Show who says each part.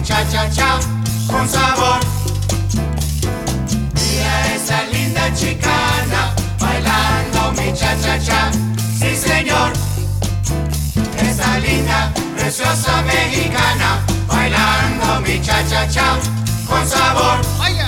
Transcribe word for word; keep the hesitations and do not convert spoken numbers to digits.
Speaker 1: cha-cha-cha con sabor. Mira esa linda chicana bailando mi cha-cha-cha. Sí, señor. Esa linda, preciosa mexicana bailando mi cha-cha-cha con sabor.